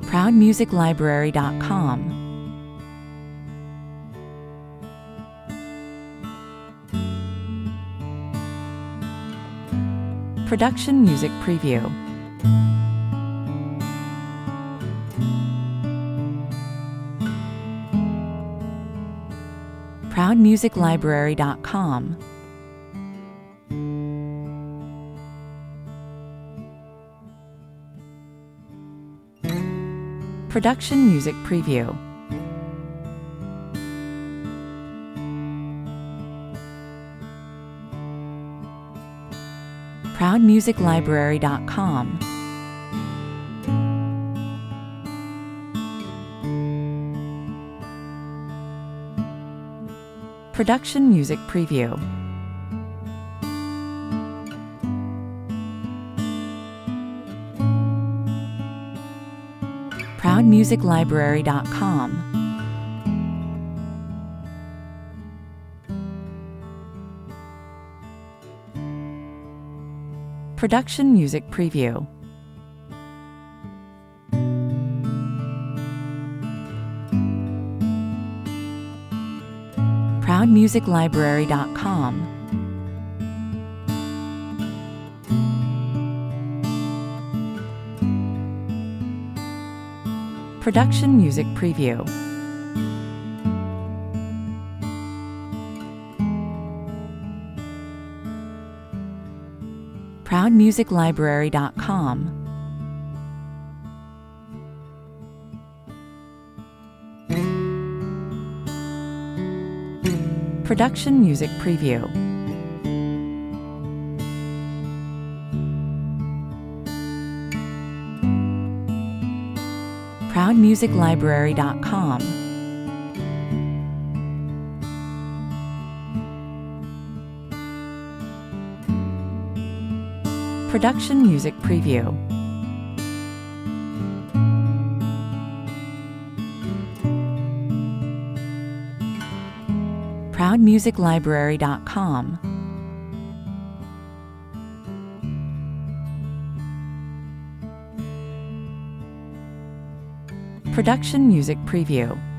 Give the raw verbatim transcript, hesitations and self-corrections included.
proud music library dot com. Production Music Preview. proud music library dot com. Production Music Preview. proud music library dot com. Production Music Preview. proud music library dot com. Production Music Preview. proud music library dot com. Production Music Preview. proud music library dot com. Production Music Preview. proud music library dot com. Production Music Preview. proud music library dot com. Production Music Preview.